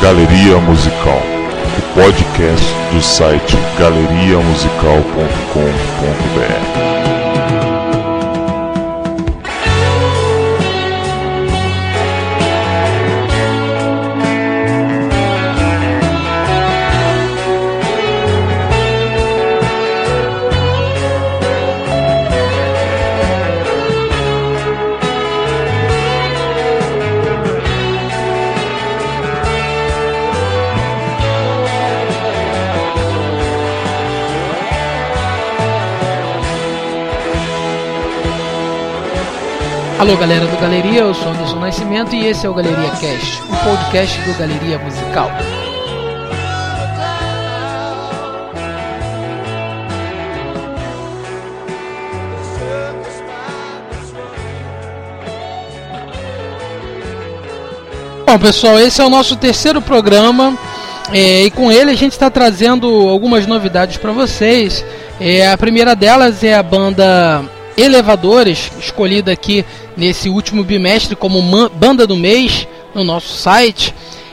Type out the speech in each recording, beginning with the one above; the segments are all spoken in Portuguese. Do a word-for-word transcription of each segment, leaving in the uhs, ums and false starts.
Galeria Musical, o podcast do site galeria musical ponto com ponto br. Alô galera do Galeria, eu sou Anderson Nascimento e esse é o Galeria Cast, o podcast do Galeria Musical. Bom pessoal, esse é o nosso terceiro programa é, e com ele a gente está trazendo algumas novidades para vocês. É, a primeira delas é a banda Elevadores, escolhida aqui nesse último bimestre como banda do mês no nosso site.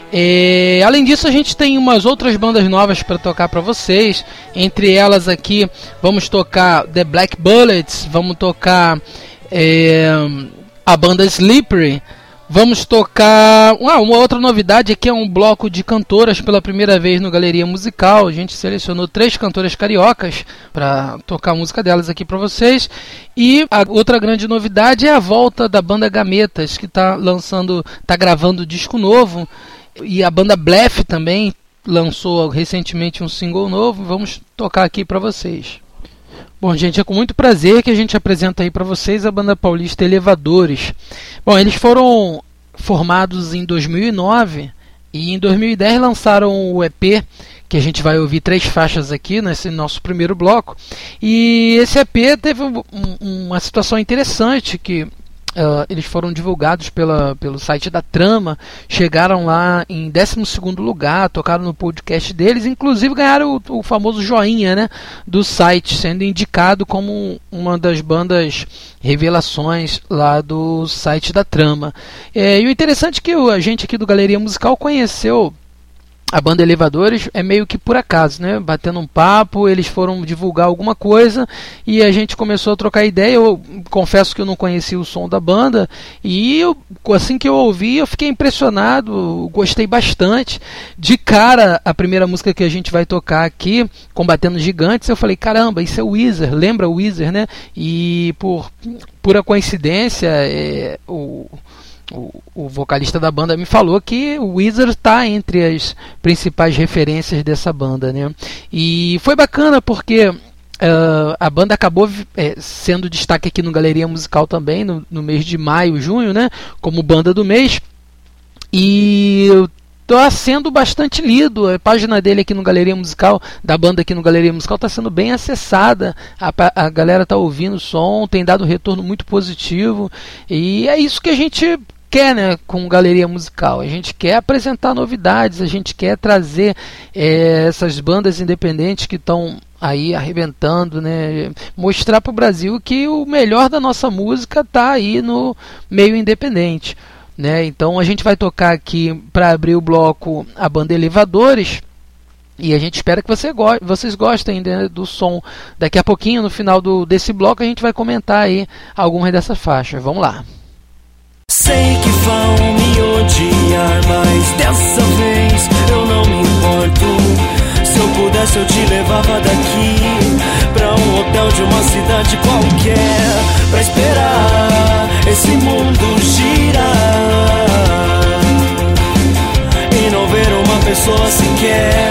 É, além disso, a gente tem umas outras bandas novas para tocar para vocês. Entre elas aqui vamos tocar The Black Bullets, vamos tocar é, a banda Slippery. Vamos tocar... Ah, uma outra novidade aqui é um bloco de cantoras pela primeira vez no Galeria Musical. A gente selecionou três cantoras cariocas para tocar a música delas aqui para vocês. E a outra grande novidade é a volta da banda Gametas, que está lançando, está gravando disco novo. E a banda Bleff também lançou recentemente um single novo. Vamos tocar aqui para vocês. Bom, gente, é com muito prazer que a gente apresenta aí para vocês a banda paulista Elevadores. Bom, eles foram formados em dois mil e nove e em dois mil e dez lançaram o E P, que a gente vai ouvir três faixas aqui nesse nosso primeiro bloco. E esse E P teve um, um, uma situação interessante que... Uh, eles foram divulgados pela, pelo site da Trama, chegaram lá em décimo segundo lugar, tocaram no podcast deles, inclusive ganharam o, o famoso joinha, né, do site, sendo indicado como uma das bandas revelações lá do site da Trama. É, e o interessante é que a gente aqui do Galeria Musical conheceu a banda Elevadores é meio que por acaso, né? Batendo um papo, eles foram divulgar alguma coisa e a gente começou a trocar ideia. Eu confesso que eu não conhecia o som da banda e eu, assim que eu ouvi eu fiquei impressionado, gostei bastante. De cara, a primeira música que a gente vai tocar aqui, Combatendo Gigantes, eu falei, caramba, isso é o Weezer, lembra o Weezer, né? E por pura coincidência, é, o... O, o vocalista da banda me falou que o Weezer está entre as principais referências dessa banda, né? E foi bacana porque uh, a banda acabou é, sendo destaque aqui no Galeria Musical também no, no mês de maio, junho, né? Como banda do mês. E está sendo bastante lido. A página dele aqui no Galeria Musical, da banda aqui no Galeria Musical, está sendo bem acessada. A, a galera está ouvindo o som, tem dado retorno muito positivo. E é isso que a gente quer, né, com Galeria Musical. A gente quer apresentar novidades, a gente quer trazer é, essas bandas independentes que estão aí arrebentando, né, mostrar para o Brasil que o melhor da nossa música está aí no meio independente, né? Então a gente vai tocar aqui para abrir o bloco a banda Elevadores. E a gente espera que você go- vocês gostem, né, do som. Daqui a pouquinho, no final do, desse bloco, a gente vai comentar aí algumas dessas faixas. Vamos lá. Sei que vão me odiar, mas dessa vez eu não me importo. Se eu pudesse eu te levava daqui pra um hotel de uma cidade qualquer, pra esperar esse mundo girar e não ver uma pessoa sequer.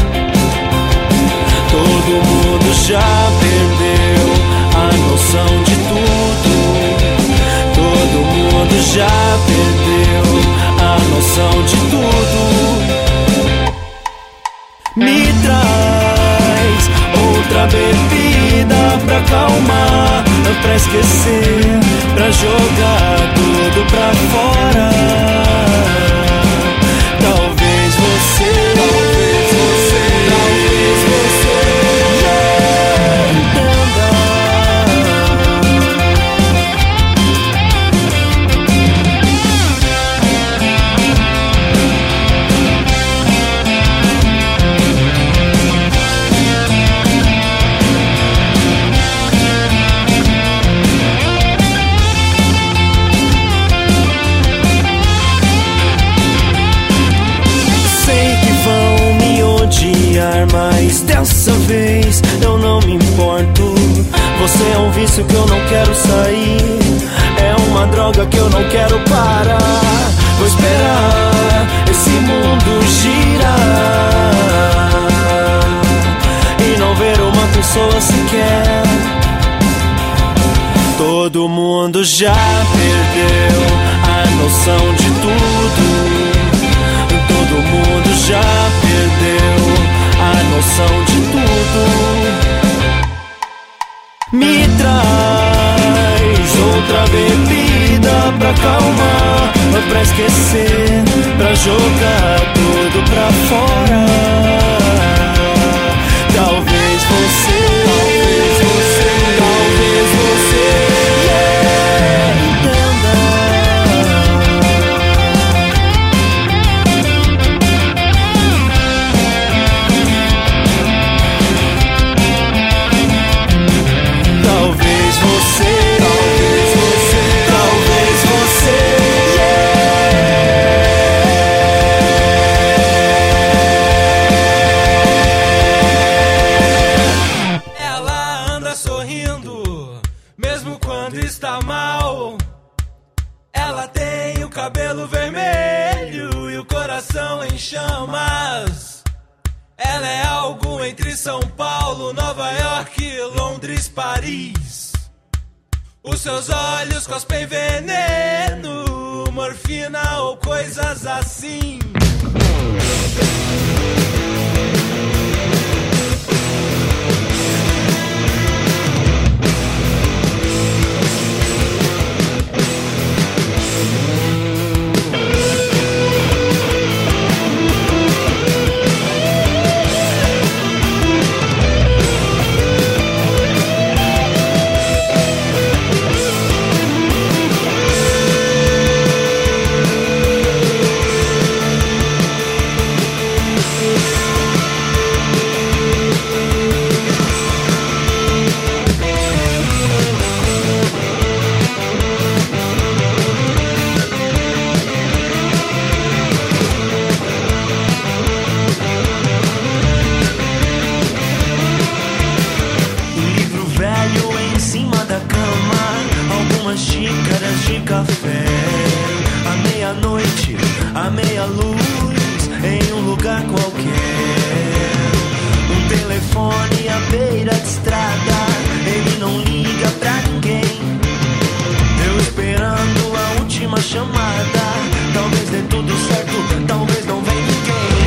Todo mundo já perdeu a noção de tudo. Todo mundo já perdeu a noção de tudo. Me traz outra bebida pra acalmar, pra esquecer, pra jogar tudo pra fora. Talvez você, talvez você, talvez você entenda. vez, eu não me importo. Você é um vício que eu não quero sair, é uma droga que eu não quero parar. Vou esperar esse mundo girar e não ver uma pessoa sequer. Todo mundo já perdeu a noção de tudo. Todo mundo já perdeu a noção de tudo. Me traz outra bebida pra acalmar, pra esquecer, pra jogar tudo pra fora. Talvez você, talvez você, talvez você yeah, entenda. Talvez você, talvez você, talvez você yeah. Ela anda sorrindo, mesmo quando está mal. Ela tem o cabelo vermelho e o coração em chamas. Ela é algo entre São Paulo, Nova York, Londres, Paris. Os seus olhos cospem veneno, morfina ou coisas assim. Xícaras de café, à meia-noite, à meia-luz, em um lugar qualquer. Um telefone à beira de estrada, ele não liga pra ninguém. Eu esperando a última chamada, talvez dê tudo certo, talvez não venha ninguém.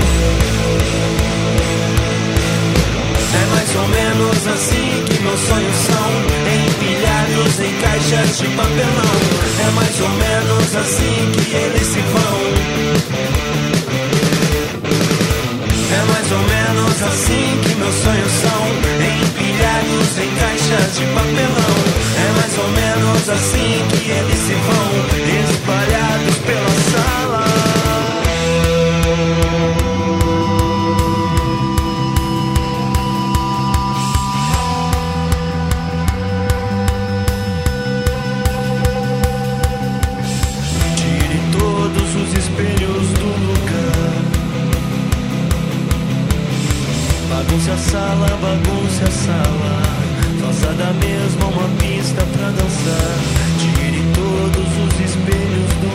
É mais ou menos assim que meus sonhos são, empilhados em caixas de papelão. É mais ou menos assim que eles se vão. É mais ou menos assim que meus sonhos são, empilhados em caixas de papelão. É mais ou menos assim que eles se vão, espalhados pela sala. Bagunce a sala, bagunce a sala, faça da mesma uma pista pra dançar. Tire todos os espelhos do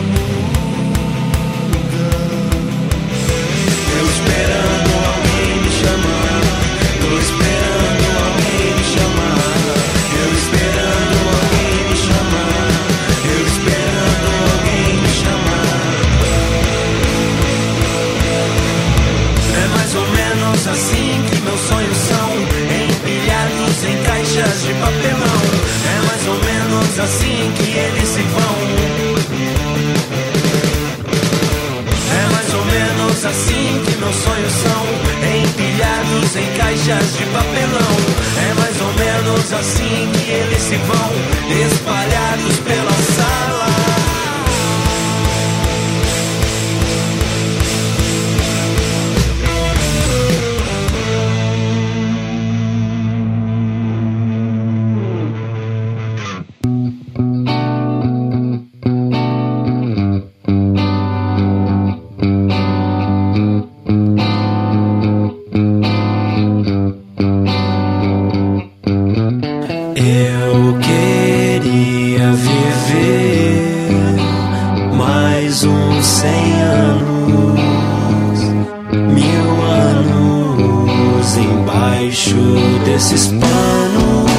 lugar. Eu esperando alguém me chamar, tô esperando alguém me chamar. Eu esperando alguém me chamar, eu esperando alguém me chamar. É mais ou menos assim que meus sonhos são, empilhados em caixas de papelão. É mais ou menos assim que eles se vão. É mais ou menos assim que meus sonhos são, empilhados em caixas de papelão. É mais ou menos assim que eles se vão, espalhados pela sala. Thank you. cem anos, mil anos embaixo desses panos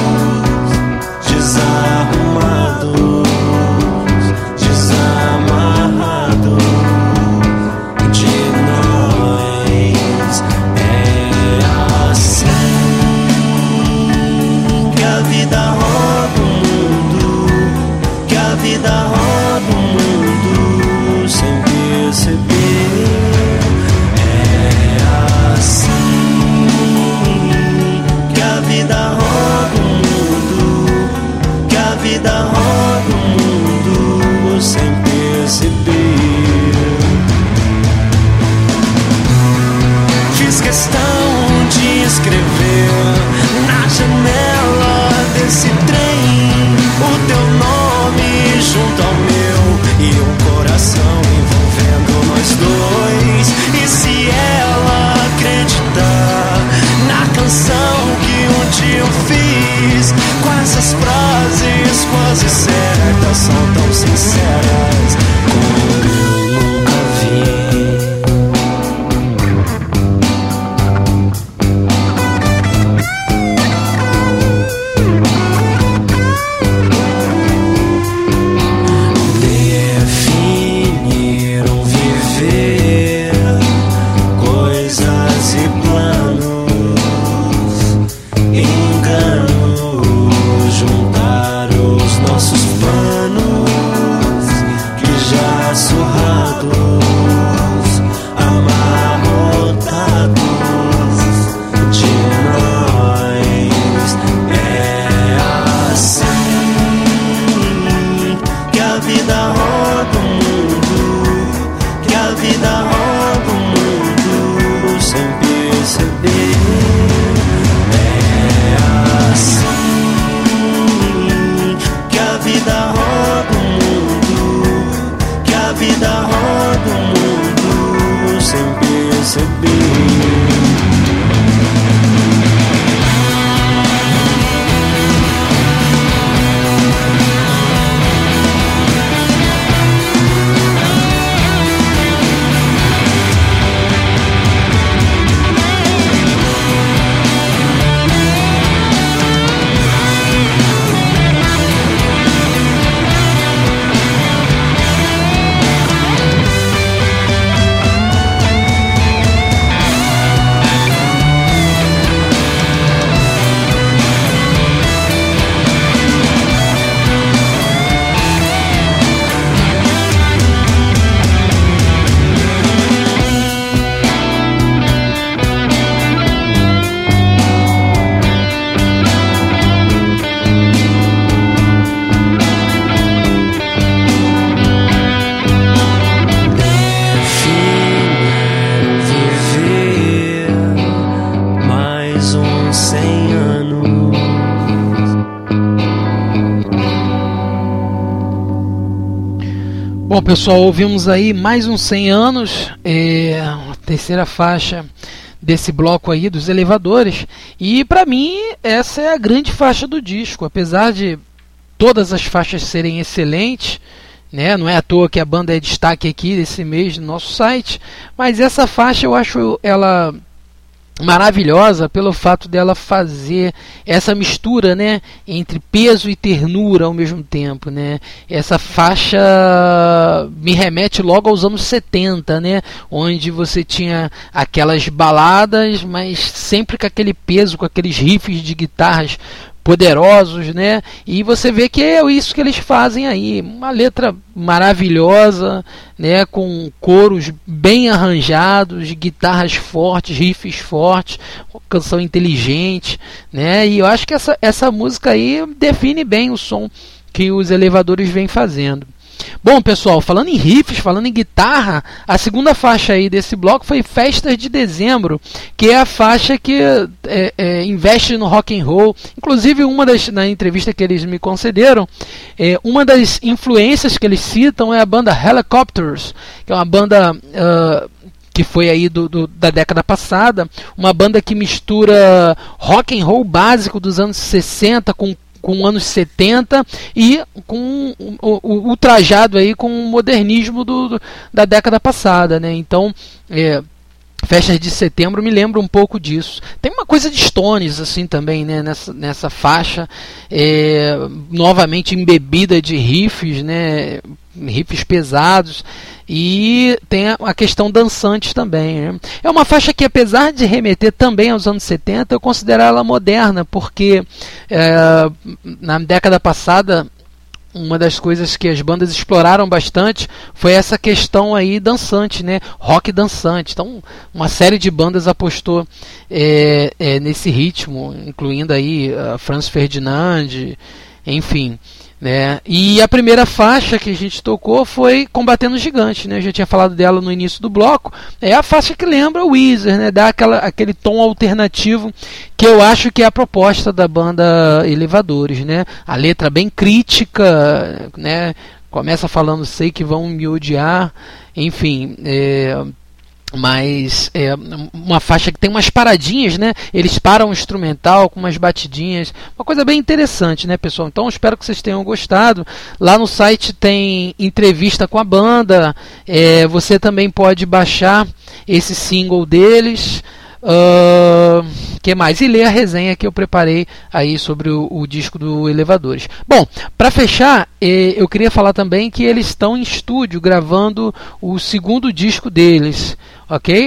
desarrumados, desamarrados de nós. É assim que a vida roda o mundo, que a vida roda o mundo sem perceber. É assim que a vida roda o mundo, que a vida roda o mundo sem perceber. Fiz questão de escrever na janela desse trem o teu nome junto ao meu e um coração envolvendo nós dois. E se ela acreditar na canção que um dia eu fiz, com essas frases quase certas, são tão sinceras como eu nunca vi. Bom, pessoal, ouvimos aí mais uns cem anos, é, a terceira faixa desse bloco aí dos Elevadores, e para mim essa é a grande faixa do disco, apesar de todas as faixas serem excelentes, né? Não é à toa que a banda é destaque aqui desse mês no nosso site, mas essa faixa eu acho ela maravilhosa pelo fato dela fazer essa mistura, né, entre peso e ternura ao mesmo tempo, né? Essa faixa me remete logo aos anos setenta, né, onde você tinha aquelas baladas, mas sempre com aquele peso, com aqueles riffs de guitarras poderosos, né? E você vê que é isso que eles fazem aí, uma letra maravilhosa, né? Com coros bem arranjados, guitarras fortes, riffs fortes, canção inteligente, né? E eu acho que essa, essa música aí define bem o som que os Elevadores vêm fazendo. Bom, pessoal, falando em riffs, falando em guitarra, a segunda faixa aí desse bloco foi Festas de Dezembro, que é a faixa que é, é, investe no rock and roll. Inclusive, uma das, na entrevista que eles me concederam, é, uma das influências que eles citam é a banda Helicopters, que é uma banda uh, que foi aí do, do, da década passada, uma banda que mistura rock and roll básico dos anos sessenta com com anos setenta e com o, o, o trajado aí com o modernismo do, do, da década passada, né? Então, é, Festas de Setembro me lembra um pouco disso. Tem uma coisa de Stones assim também, né, nessa, nessa faixa, é, novamente embebida de riffs, né, riffs pesados, e tem a, a questão dançante também, né? É uma faixa que, apesar de remeter também aos anos setenta, eu considero ela moderna, porque é, na década passada uma das coisas que as bandas exploraram bastante foi essa questão aí dançante, né? Rock dançante. Então, uma série de bandas apostou é, é, nesse ritmo, incluindo aí a Franz Ferdinand, enfim, né? E a primeira faixa que a gente tocou foi Combatendo o Gigante, né? Eu já tinha falado dela no início do bloco. É a faixa que lembra o Weezer, né? Dá aquela, aquele tom alternativo que eu acho que é a proposta da banda Elevadores, né? A letra bem crítica, né? Começa falando, sei que vão me odiar, enfim, é... mas é uma faixa que tem umas paradinhas, né? Eles param o instrumental com umas batidinhas, uma coisa bem interessante, né, pessoal? Então espero que vocês tenham gostado. Lá no site tem entrevista com a banda, é, você também pode baixar esse single deles. Uh, que mais? E ler a resenha que eu preparei aí sobre o, o disco do Elevadores. Bom, para fechar, eh, eu queria falar também que eles estão em estúdio gravando o segundo disco deles, ok?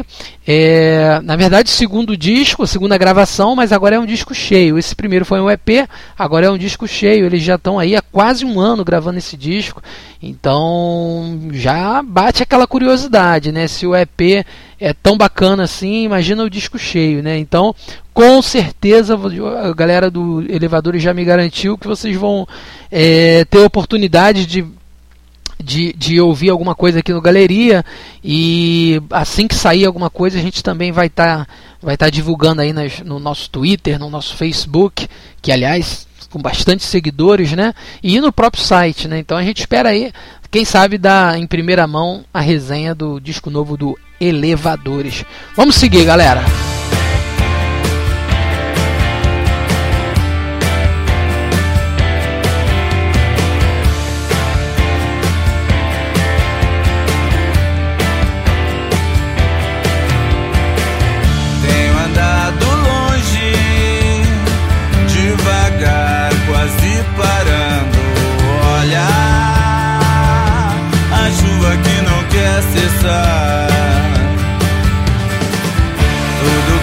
É, na verdade, segundo disco, segunda gravação, mas agora é um disco cheio. Esse primeiro foi um E P, agora é um disco cheio. Eles já estão aí há quase um ano gravando esse disco, então já bate aquela curiosidade, né? Se o E P é tão bacana assim, imagina o disco cheio, né? Então, com certeza, a galera do Elevadores já me garantiu que vocês vão é, ter oportunidade de De, de ouvir alguma coisa aqui no Galeria, e assim que sair alguma coisa a gente também vai estar tá, vai tá divulgando aí nas, no nosso Twitter, no nosso Facebook, que aliás com bastante seguidores, né? E no próprio site, né? Então a gente espera aí, quem sabe, dar em primeira mão a resenha do disco novo do Elevadores. Vamos seguir, galera! Tudo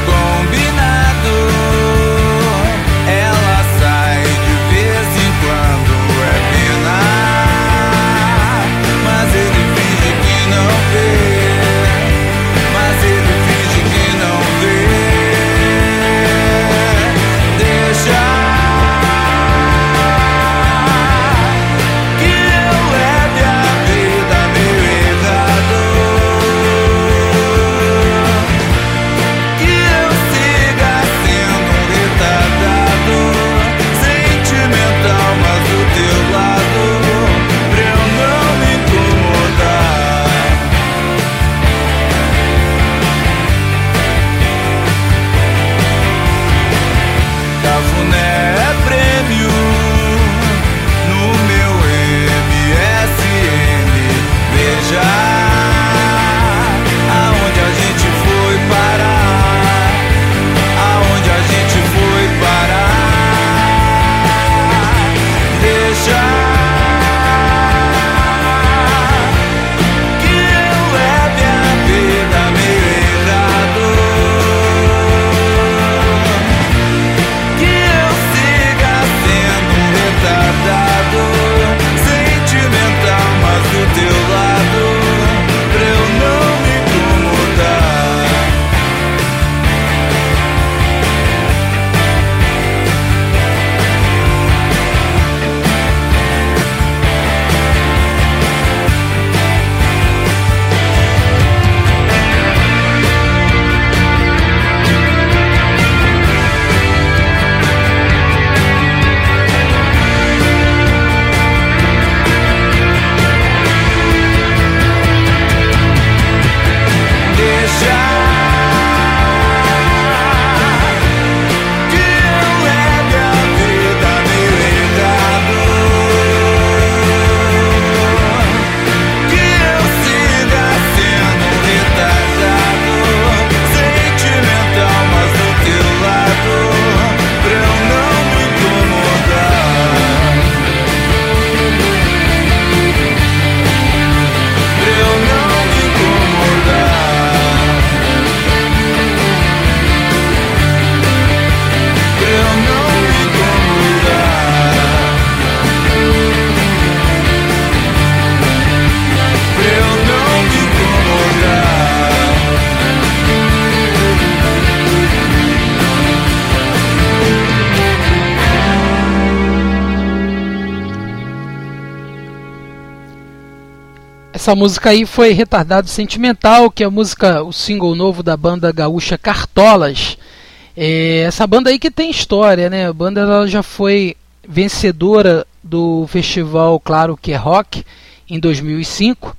Essa música aí foi Retardado Sentimental, que é a música, o single novo da banda gaúcha Cartolas. É, essa banda aí que tem história, né? A banda ela já foi vencedora do festival Claro Que É Rock em dois mil e cinco.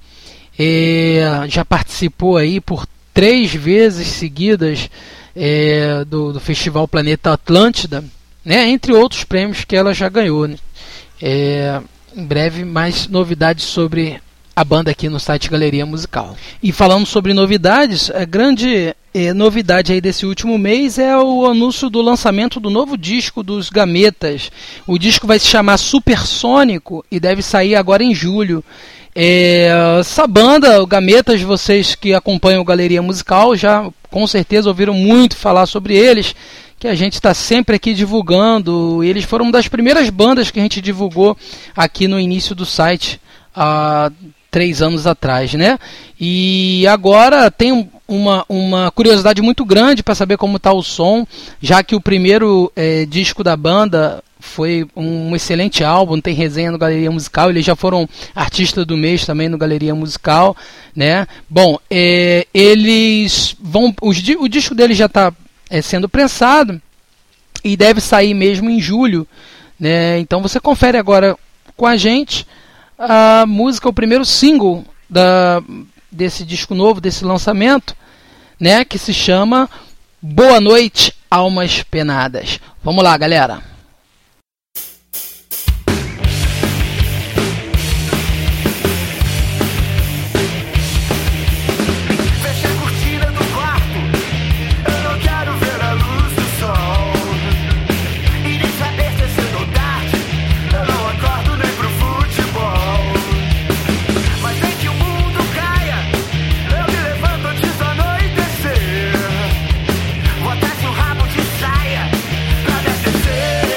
É, já participou aí por três vezes seguidas é, do, do festival Planeta Atlântida, né? Entre outros prêmios que ela já ganhou, né? É, em breve mais novidades sobre a banda aqui no site Galeria Musical. E falando sobre novidades, a grande eh, novidade aí desse último mês é o anúncio do lançamento do novo disco dos Gametas. O disco vai se chamar Supersônico e deve sair agora em julho. É, essa banda, o Gametas, vocês que acompanham o Galeria Musical já com certeza ouviram muito falar sobre eles, que a gente está sempre aqui divulgando. Eles foram uma das primeiras bandas que a gente divulgou aqui no início do site há três anos atrás, né? E agora tem uma, uma curiosidade muito grande para saber como está o som, já que o primeiro é, disco da banda foi um excelente álbum, tem resenha no Galeria Musical, eles já foram artista do mês também no Galeria Musical, né? Bom, é, eles vão, os, o disco deles já está é, sendo prensado e deve sair mesmo em julho, né? Então você confere agora com a gente a música, o primeiro single da, desse disco novo, desse lançamento, né, que se chama Boa Noite, Almas Penadas. Vamos lá, galera. Bota seu rabo de saia pra descer.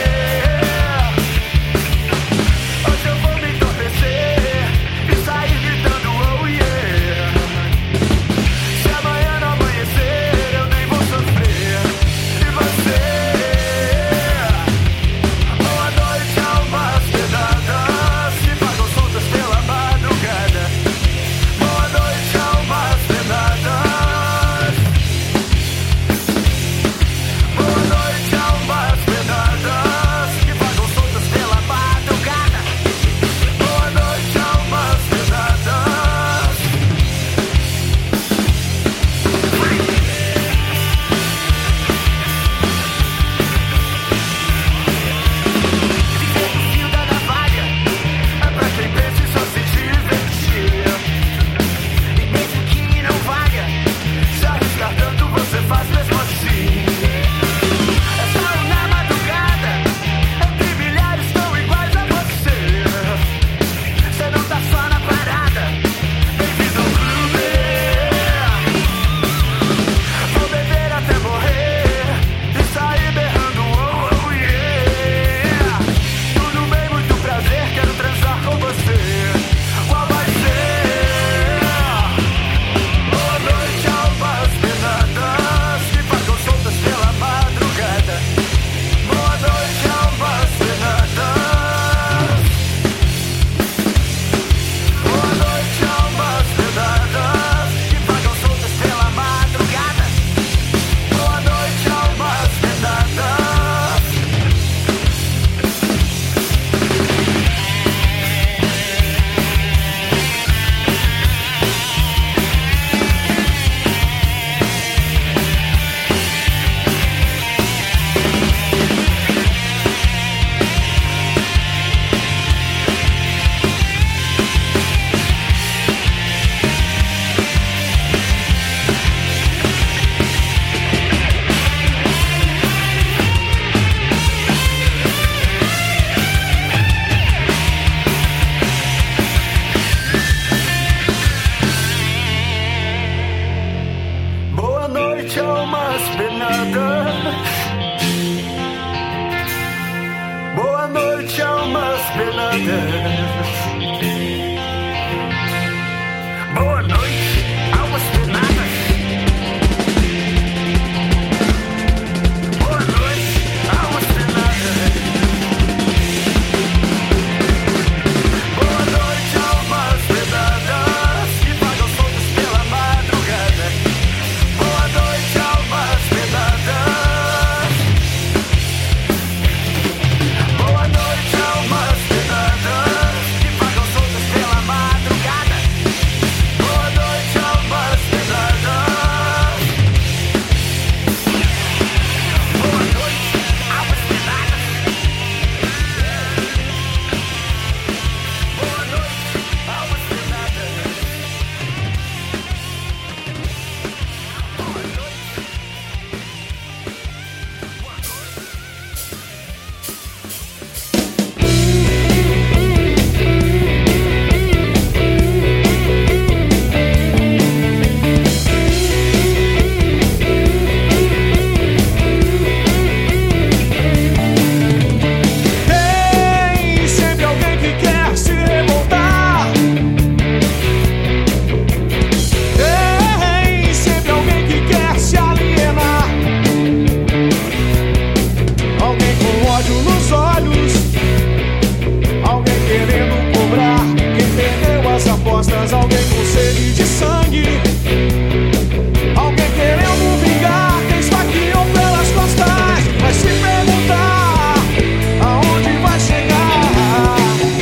costas, alguém com sede de sangue, alguém querendo vingar quem esfaqueou pelas costas. Vai se perguntar aonde vai chegar,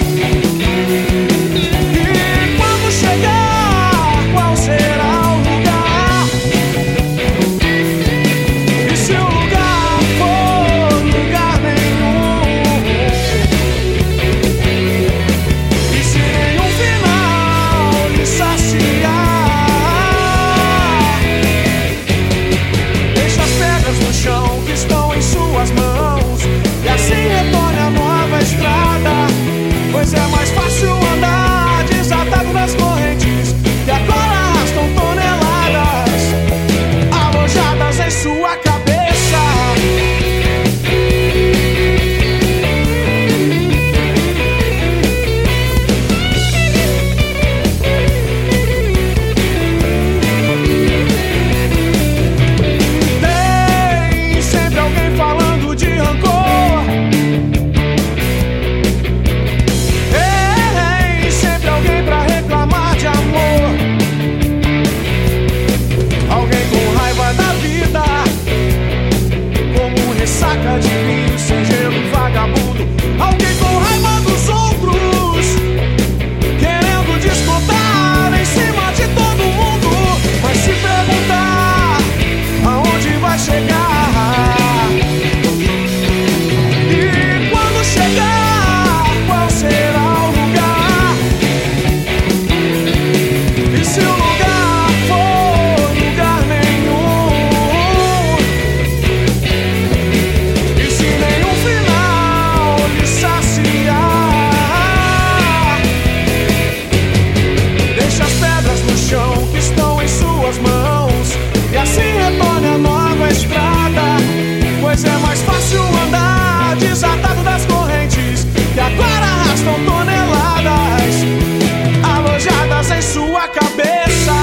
e quando chegar, qual será o lugar? E se o lugar for lugar nenhum, e se nenhum final lhe saciar, deixa as pedras no chão que estão em suas mãos, e assim retorne a nova estrada, pois é mais fácil andar desatado nas correntes que agora arrastam toneladas alojadas em sua cabeça. Tem sempre alguém falando de rancor, tem sempre alguém pra reclamar de amor, alguém com raiva da vida, como ressaca de vinho sem gelo e vagabundo, alguém com raiva dos outros, querendo descontar em cima de todo mundo. Vai se perguntar aonde vai chegar, e quando chegar, qual será o lugar? E se o lugar for lugar nenhum, e se nenhum final lhe saciar, deixa as pedras no chão que estão em suas mãos, e assim retorne a nova estrada, pois é mais fácil andar desatado das correntes que agora arrastam toneladas alojadas em sua cabeça.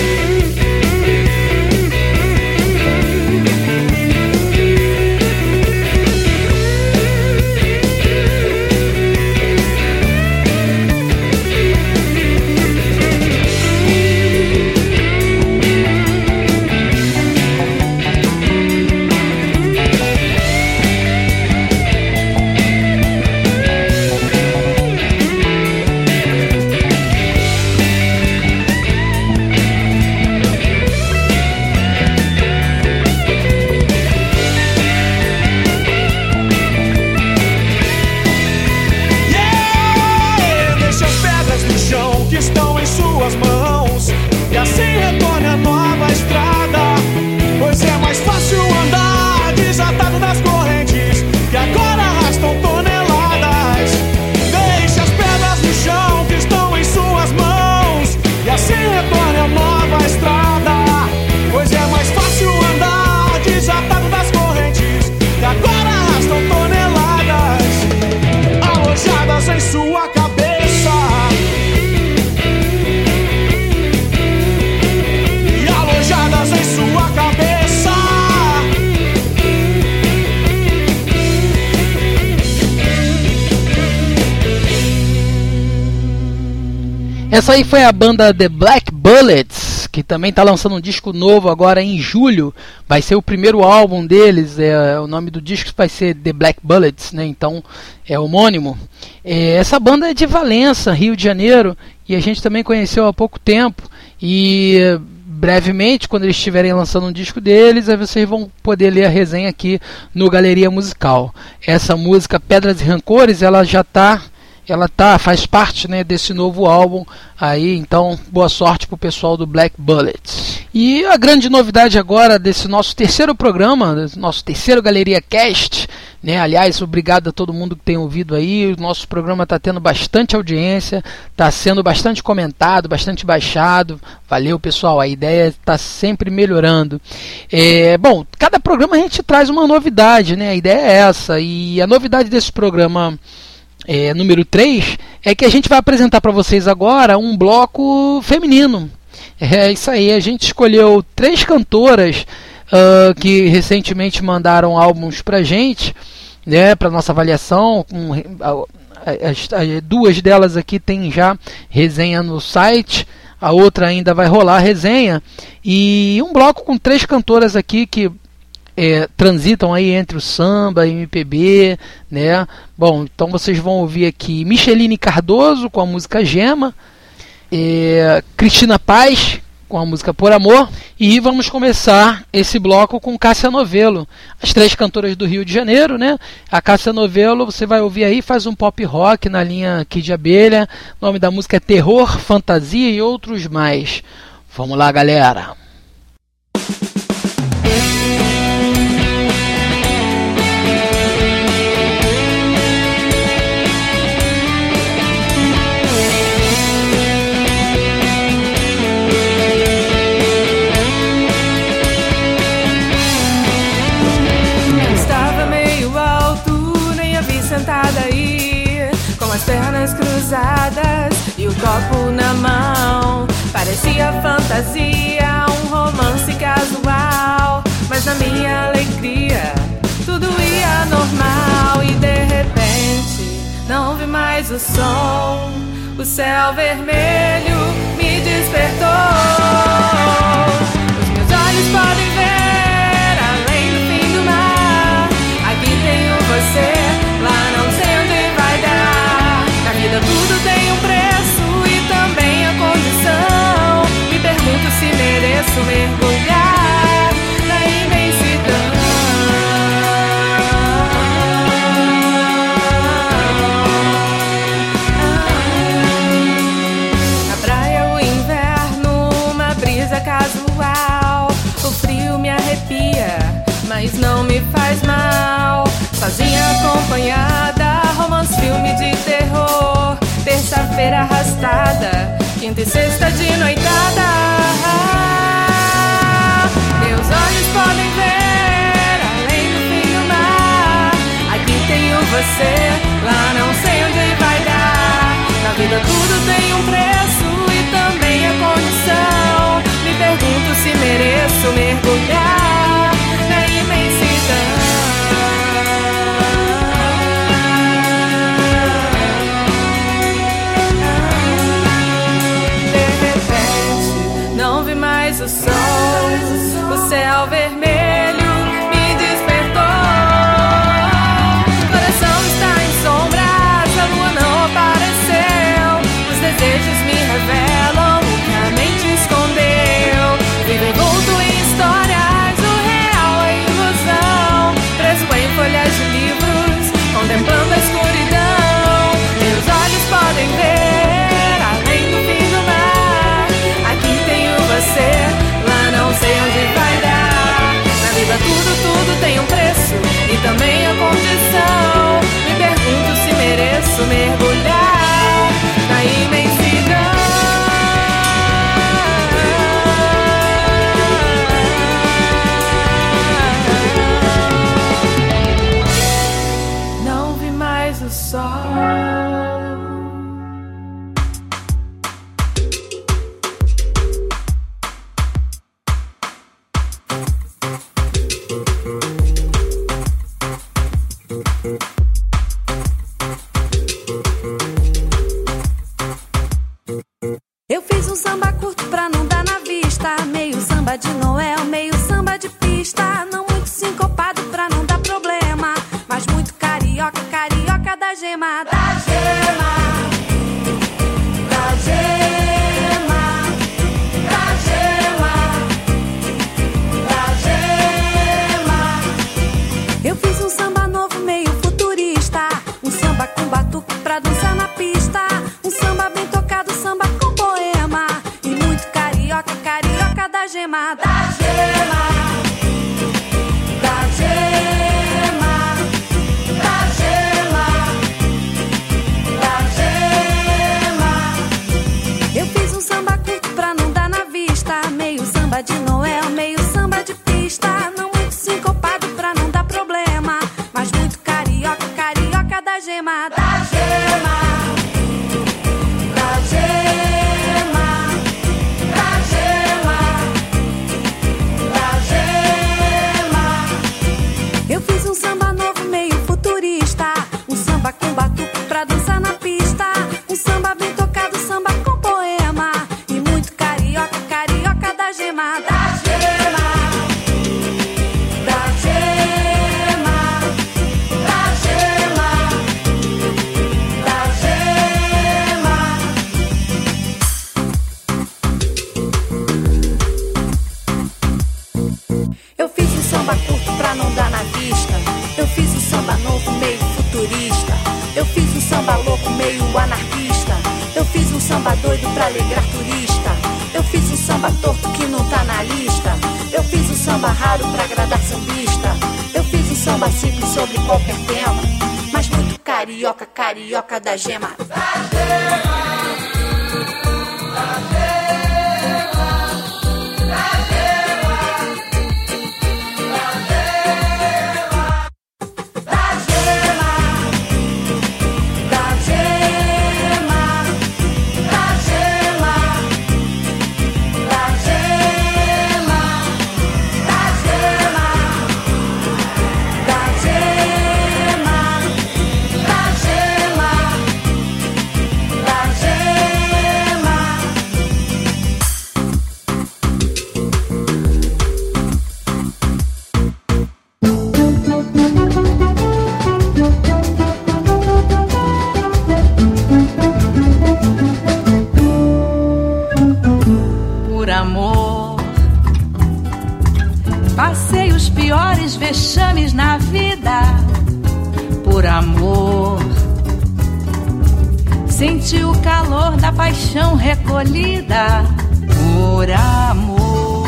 Yeah! Deixa as pedras no chão que estão em suas mãos, e assim retorne a nova estrada, pois é mais fácil andar desatado das correntes que agora arrastam toneladas. Deixa as pedras no chão que estão em suas mãos, e assim retorne a nova estrada, pois é mais fácil andar desatado das correntes que agora arrastam toneladas alojadas em sua cabeça. E alojadas em sua cabeça. Essa aí foi a banda The Black Bullets, que também está lançando um disco novo agora em julho. Vai ser o primeiro álbum deles, é, o nome do disco vai ser The Black Bullets, né? Então é homônimo. É, essa banda é de Valença, Rio de Janeiro, e a gente também conheceu há pouco tempo. E brevemente, quando eles estiverem lançando um disco deles, aí vocês vão poder ler a resenha aqui no Galeria Musical. Essa música Pedras e Rancores, ela já está... Ela tá, faz parte, né, desse novo álbum aí, então boa sorte pro pessoal do Black Bullets. E a grande novidade agora desse nosso terceiro programa, desse nosso terceiro Galeria Cast, né? Aliás, obrigado a todo mundo que tem ouvido aí. O nosso programa está tendo bastante audiência, está sendo bastante comentado, bastante baixado. Valeu, pessoal, a ideia está sempre melhorando. É, bom, cada programa a gente traz uma novidade, né? A ideia é essa, e a novidade desse programa É, número três, é que a gente vai apresentar para vocês agora um bloco feminino. É isso aí, a gente escolheu três cantoras uh, que recentemente mandaram álbuns pra gente, né, para nossa avaliação. Um, As, as duas delas aqui tem já resenha no site, a outra ainda vai rolar a resenha. E um bloco com três cantoras aqui que é, transitam aí entre o samba e o M P B, né? Bom, então vocês vão ouvir aqui Micheline Cardoso com a música Gema, é, Cristina Paz com a música Por Amor, e vamos começar esse bloco com Cássia Novello, as três cantoras do Rio de Janeiro, né? A Cássia Novello, você vai ouvir aí, faz um pop rock na linha Kid Abelha, o nome da música é Terror, Fantasia e Outros Mais. Vamos lá, galera! Sentada aí, com as pernas cruzadas e o copo na mão. Parecia fantasia, um romance casual, mas na minha alegria tudo ia normal. E de repente não vi mais o som, o céu vermelho me despertou. Os meus olhos podem ver além do fim do mar. Aqui tenho você, lá não sei onde vai dar. Na vida tudo tem um preço e também a condição. Me pergunto se mereço mergulhar na imensidão. Na praia o inverno, uma brisa casual. O frio me arrepia, mas não me faz mal. Sozinha acompanhada, romance, filme de terror. Terça-feira arrastada, quinta e sexta de noitada. Meus olhos podem ver além do fim do mar. Aqui tenho você, lá não sei onde vai dar. Na vida tudo tem um preço e também a condição. Me pergunto se mereço mergulhar na imensidão. O sol, o céu vermelho me despertou. O coração está em sombras, a lua não apareceu. Os desejos me revelam o que a mente escondeu. Vivo envolto em histórias, o real é ilusão. Preso em folhas de livros, contemplando a escuridão. Meus olhos podem ver além do fim do mar. Aqui tenho você, lá não sei onde vai dar. Na vida tudo, tudo tem um preço e também a condição. Me pergunto se mereço mergulhar na imensidão. Não vi mais o sol. Eu fiz um samba curto pra não dar na vista, meio samba de Noel, meio samba de pista. Não muito sincopado pra não dar problema, mas muito carioca, carioca da gema. Da gema, da gema, da gema, da gema. Eu fiz um samba novo, meio futurista, um samba com batuque pra dançar na pista. Um samba bem tocado, samba com poema, e muito carioca, carioca da gema. Da gema, da gema, da gema, da gema. Eu fiz um samba curto pra não dar na vista, meio samba de Noel, meio samba de pista. Não muito sincopado pra não dar problema, mas muito carioca, carioca da gema. Da gema, da gema, da gema, samba raro pra agradar sambista. Eu fiz um samba simples sobre qualquer tema, mas muito carioca, carioca da gema. Da gema. Vexames na vida, por amor. Senti o calor da paixão recolhida, por amor.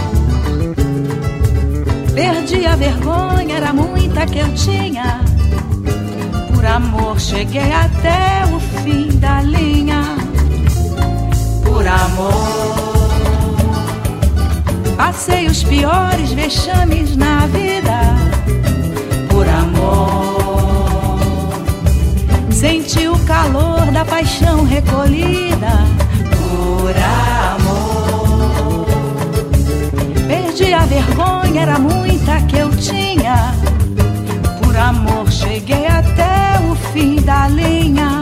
Perdi a vergonha, era muita que eu tinha. Por amor cheguei até o fim da linha, por amor. Passei os piores vexames na vida, por amor. Senti o calor da paixão recolhida, por amor. Perdi a vergonha, era muita que eu tinha. Por amor cheguei até o fim da linha.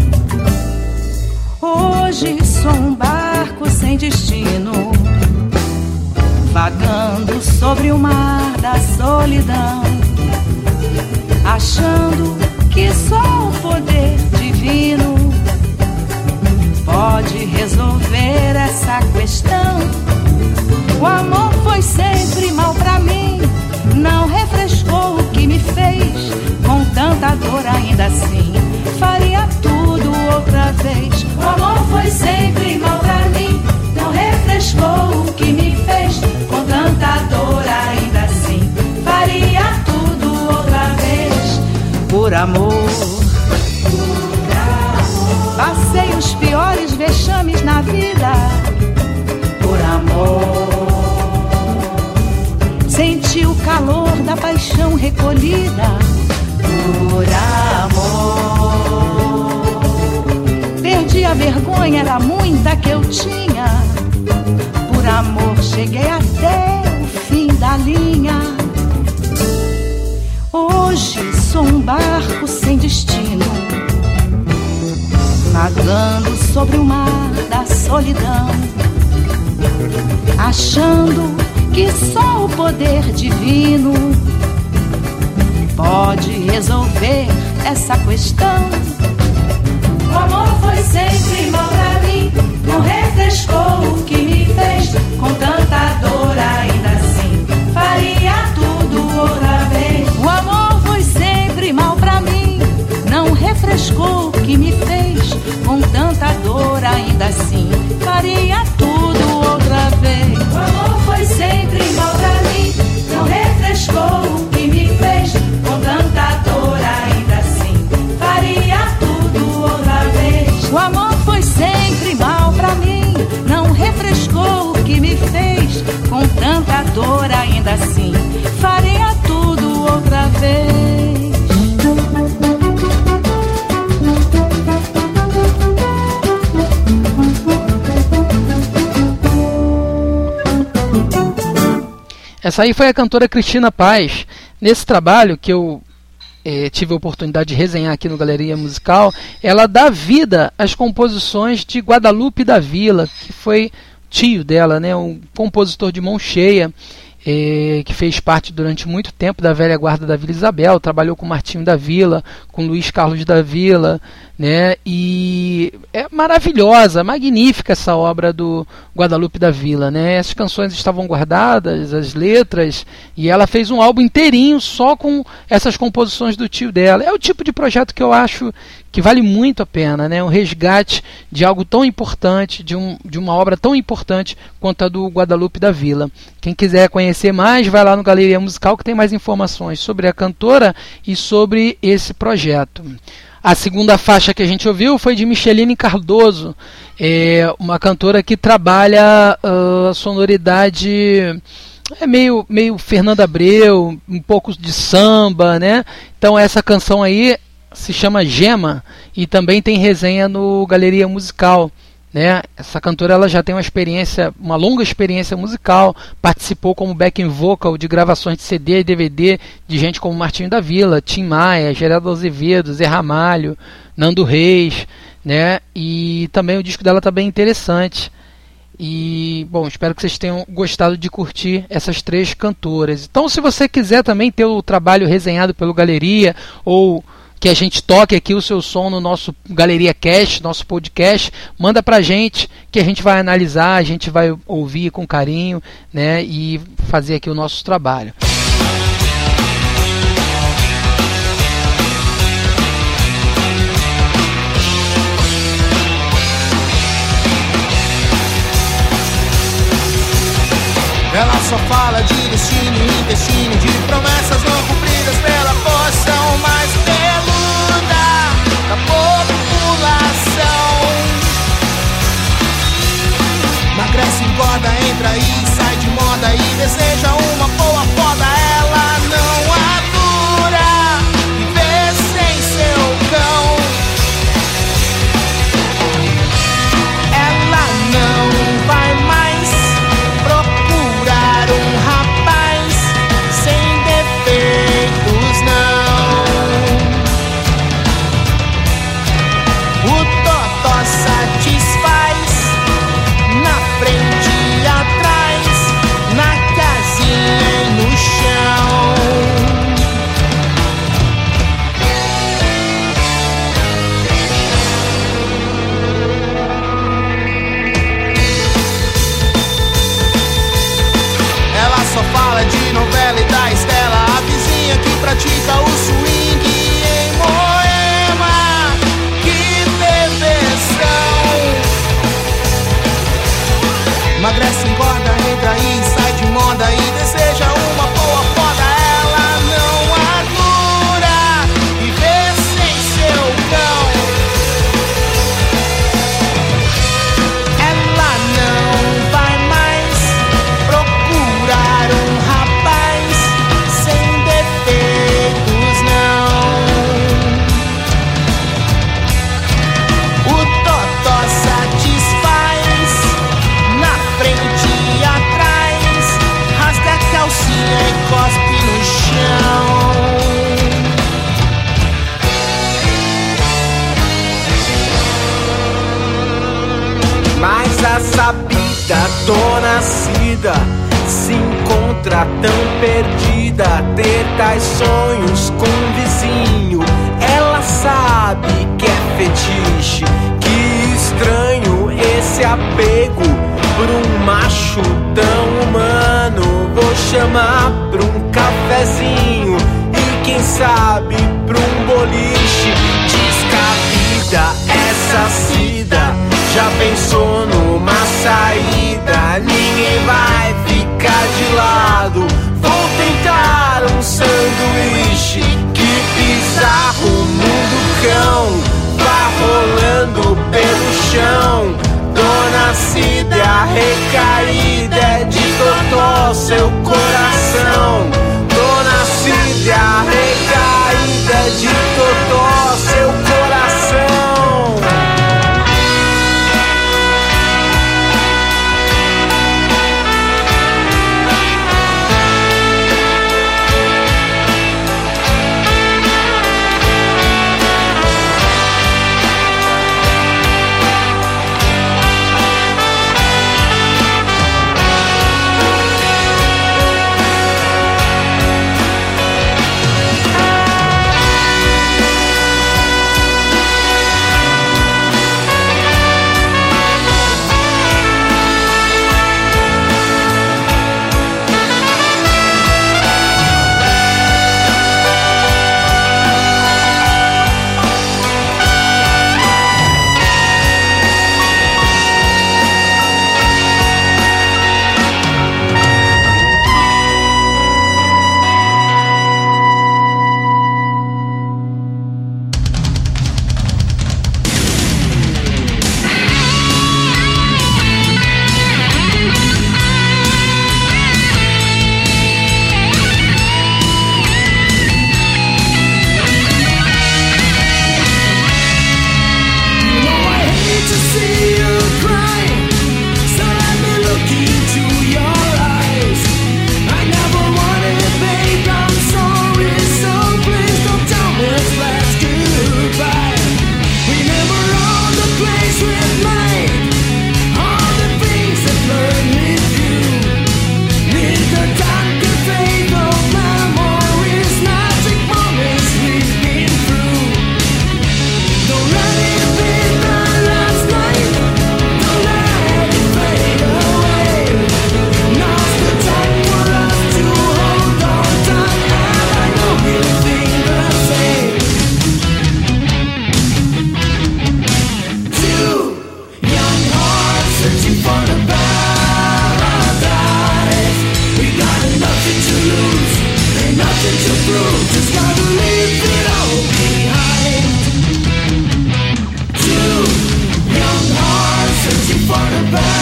Hoje sou um barco sem destino, vagando sobre o mar da solidão, achando que só o poder divino pode resolver essa questão. O amor foi sempre mal pra mim, não refrescou o que me fez, com tanta dor ainda assim, faria tudo outra vez. O amor foi sempre mal pra mim, não refrescou o que me fez, com tanta dor ainda assim, faria tudo outra vez. Por amor, por amor. Passei os piores vexames na vida, por amor. Senti o calor da paixão recolhida, por amor. Perdi a vergonha, era muita que eu tinha. Por amor cheguei até o fim da linha. Hoje sou um barco sem destino, vagando sobre o mar da solidão, achando que só o poder divino pode resolver essa questão. O amor foi sempre mal pra mim, não refrescou o que me fez, com tanta dor ainda assim, faria tudo outra vez. O amor foi sempre mal pra mim, não refrescou o que me fez, com tanta dor ainda assim, faria tudo outra vez. O amor foi sempre mal pra mim, não refrescou o que me fez, com tanta dor ainda assim, faria tudo outra vez. O amor foi sempre mal pra mim, não refrescou o que me fez, com tanta dor ainda assim, faria tudo outra vez. Essa aí foi a cantora Cristina Paz. Nesse trabalho que eu eh, tive a oportunidade de resenhar aqui no Galeria Musical, ela dá vida às composições de Guadalupe da Vila, que foi tio dela, né, um compositor de mão cheia, eh, que fez parte durante muito tempo da velha guarda da Vila Isabel, trabalhou com Martinho da Vila, com Luiz Carlos da Vila, né, e é maravilhosa, magnífica essa obra do Guadalupe da Vila, né? Essas canções estavam guardadas, as letras, e ela fez um álbum inteirinho só com essas composições do tio dela. É o tipo de projeto que eu acho que vale muito a pena, né? Um resgate de algo tão importante, de, um, de uma obra tão importante quanto a do Guadalupe da Vila. Quem quiser conhecer mais, vai lá no Galeria Musical, que tem mais informações sobre a cantora e sobre esse projeto. A segunda faixa que a gente ouviu foi de Micheline Cardoso, é uma cantora que trabalha a uh, sonoridade... É meio, meio Fernanda Abreu, um pouco de samba, né? Então essa canção aí se chama Gema e também tem resenha no Galeria Musical, né? Essa cantora ela já tem uma experiência, uma longa experiência musical, participou como backing vocal de gravações de C D e D V D de gente como Martinho da Vila, Tim Maia, Geraldo Azevedo, Zé Ramalho, Nando Reis, né? E também o disco dela tá bem interessante. E, bom, espero que vocês tenham gostado de curtir essas três cantoras. Então, se você quiser também ter o trabalho resenhado pelo Galeria, ou que a gente toque aqui o seu som no nosso Galeria Cast, nosso podcast, manda pra gente, que a gente vai analisar, a gente vai ouvir com carinho, né, e fazer aqui o nosso trabalho. Ela só fala de destino e intestino, de promessas não cumpridas pela porção mais peluda da população. Emagrece, engorda, entra e sai de moda e deseja uma boa foda. Ela não atura viver sem seu cão. Ela não vai mais um rapaz sem defeitos, não. O totó satisfaz na frente e atrás, na casinha e no chão. Só fala de novela e da Estela, a vizinha que pratica o swing em Moema. Que deversão! Emagrece, engorda, entra e sai de moda e deseja uma boa foda. Ela não atura viver sem seu cão. Ela não vai mais procurar um rapaz sem defeitos, não. O totó satisfaz na frente e atrás, rasga a calcinha e cospe no chão. Mas a sabida dona Cida se encontra tão perdida, ter tais sonhos com o vizinho. Ela sabe que é fetiche, que estranho esse apego por um macho tão humano. Vou chamar pra um cafezinho e quem sabe pra um boliche. Descabida essa Cida, já pensou numa saída? Ninguém vai ficar de lado. Vou tentar um sanduíche. Que bizarro mundo cão, vá rolando pelo chão. Dona Cida, a recaída é de totó seu coração. Dona Cida, a recaída é de totó seu coração. prove, just gotta leave it all behind. Two young hearts searching for the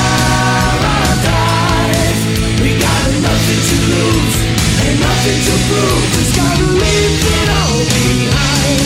paradise. We got nothing to lose and nothing to prove, just gotta leave it all behind.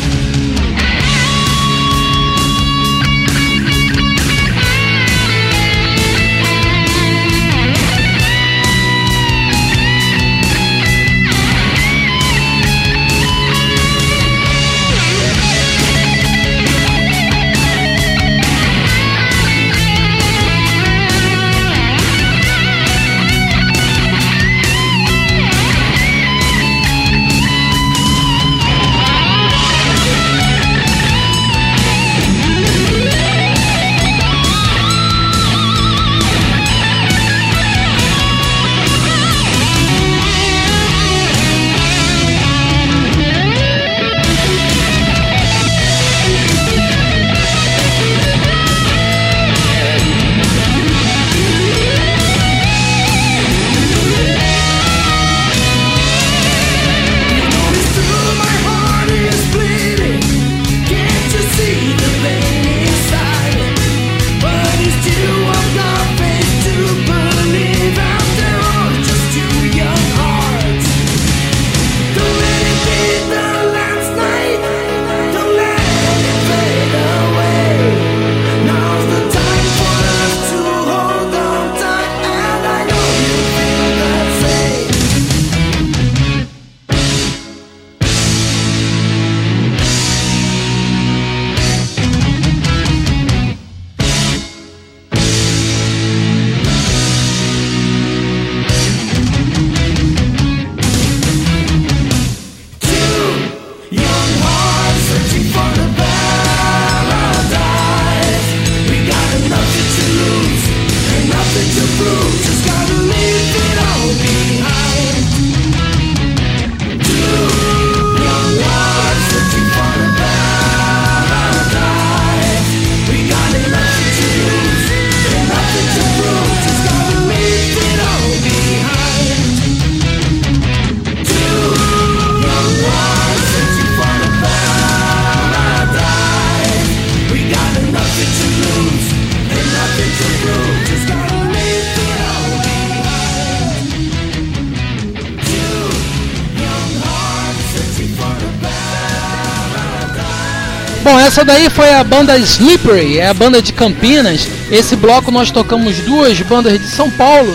Bom, essa daí foi a banda Slippery, é a banda de Campinas. Esse bloco nós tocamos duas bandas de São Paulo.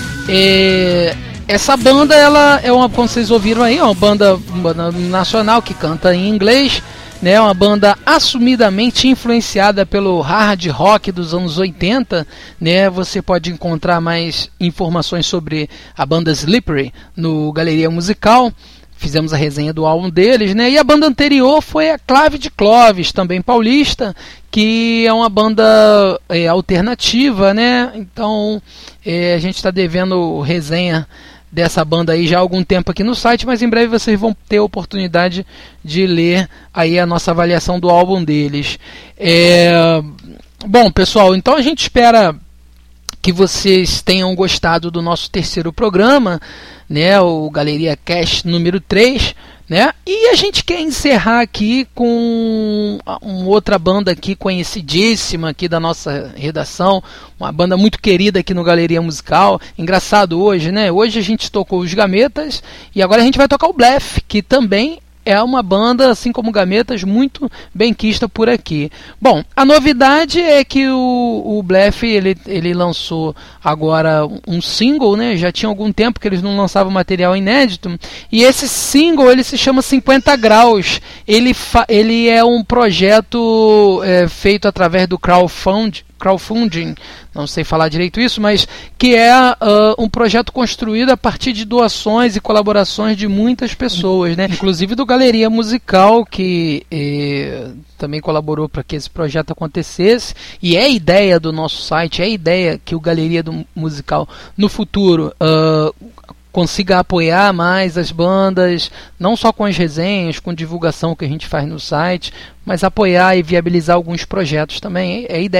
E essa banda, ela é uma, como vocês ouviram aí, é uma banda, uma banda nacional que canta em inglês, né? Uma banda assumidamente influenciada pelo hard rock dos anos oitenta, né? Você pode encontrar mais informações sobre a banda Slippery no Galeria Musical. Fizemos a resenha do álbum deles, né? E a banda anterior foi a Clave de Clovis, também paulista, que é uma banda é, alternativa, né? Então é, a gente está devendo resenha dessa banda aí já há algum tempo aqui no site, mas em breve vocês vão ter a oportunidade de ler aí a nossa avaliação do álbum deles. É... Bom, pessoal, então a gente espera que vocês tenham gostado do nosso terceiro programa, né, o Galeria Cast número três, né? E a gente quer encerrar aqui com uma outra banda aqui conhecidíssima aqui da nossa redação, uma banda muito querida aqui no Galeria Musical. Engraçado hoje, né? Hoje a gente tocou os Gametas e agora a gente vai tocar o Bleff, que também é uma banda, assim como Gametas, muito benquista por aqui. Bom, a novidade é que o, o Bleff, ele, ele lançou agora um single, né? Já tinha algum tempo que eles não lançavam material inédito. E esse single, ele se chama cinquenta graus. Ele, fa- ele é um projeto é, feito através do crowdfunding, crowdfunding, não sei falar direito isso, mas que é uh, um projeto construído a partir de doações e colaborações de muitas pessoas, né? Inclusive do Galeria Musical, que eh, também colaborou para que esse projeto acontecesse, e é a ideia do nosso site, é a ideia que o Galeria do Musical no futuro uh, consiga apoiar mais as bandas, não só com as resenhas, com divulgação que a gente faz no site, mas apoiar e viabilizar alguns projetos também. É a ideia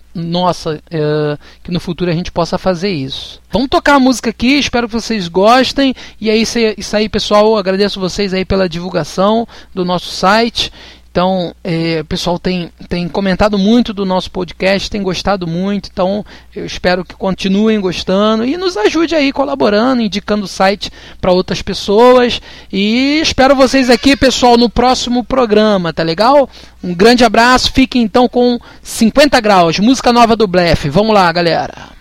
nossa, é, que no futuro a gente possa fazer isso. Vamos tocar a música aqui, espero que vocês gostem. E aí, isso aí, pessoal, agradeço vocês aí pela divulgação do nosso site. Então, é, o pessoal tem, tem comentado muito do nosso podcast, tem gostado muito, então eu espero que continuem gostando e nos ajude aí colaborando, indicando o site para outras pessoas. E espero vocês aqui, pessoal, no próximo programa, tá legal? Um grande abraço, fiquem então com cinquenta graus, música nova do Blefe. Vamos lá, galera!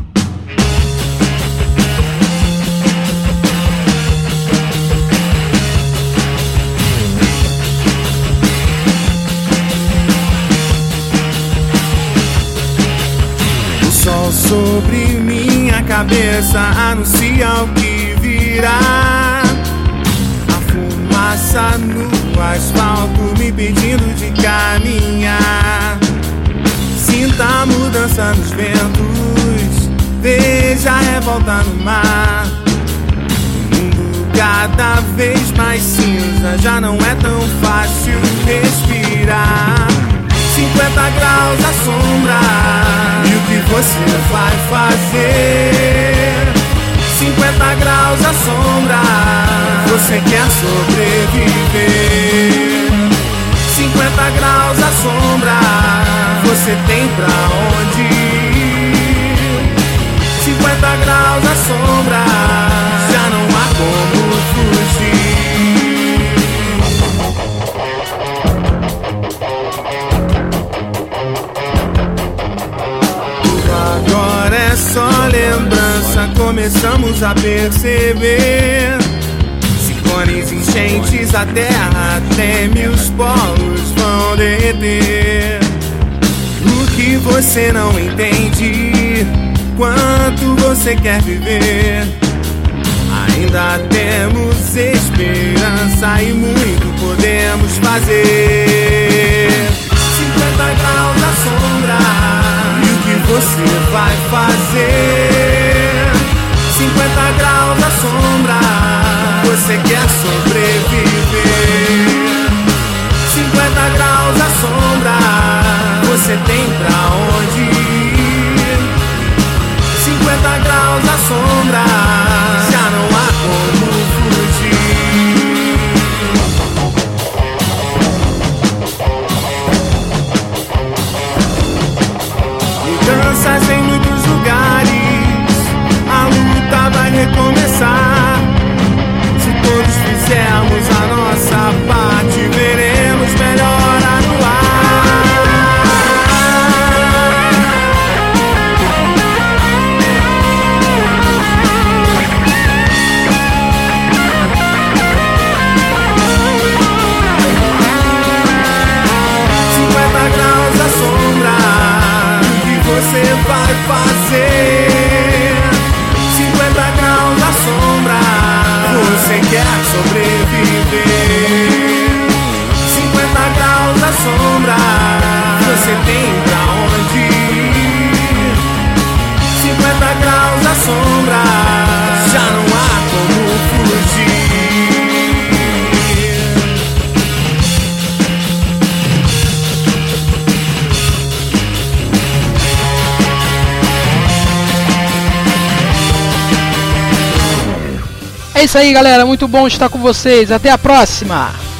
O sol sobre minha cabeça anuncia o que virá. A fumaça no asfalto me pedindo de caminhar. Sinta a mudança nos ventos, veja a revolta no mar. O mundo cada vez mais cinza, já não é tão fácil respirar. Cinquenta graus à sombra, e o que você vai fazer? Cinquenta graus à sombra, você quer sobreviver. Cinquenta graus à sombra, você tem pra onde ir. Cinquenta graus à sombra, já não há como fugir. Agora é só lembrança, começamos a perceber. Ciclones, enchentes, a terra treme, os polos vão derreter. O que você não entende, quanto você quer viver. Ainda temos esperança e muito podemos fazer. Cinquenta graus à sombra, você vai fazer? Cinquenta graus à sombra, você quer sobreviver. Cinquenta graus à sombra, você tem pra onde ir. Cinquenta graus à sombra, já não há como fugir. Mudanças em muitos lugares, a luta vai recomeçar. Se todos fizermos a nossa parte, veremos melhora no ar. Cinquenta graus à sombra, você vai fazer? Cinquenta graus à sombra, você quer sobreviver. Cinquenta graus à sombra, você tem pra onde ir. Cinquenta graus à sombra, já não há como fugir. É isso aí, galera, muito bom estar com vocês, até a próxima!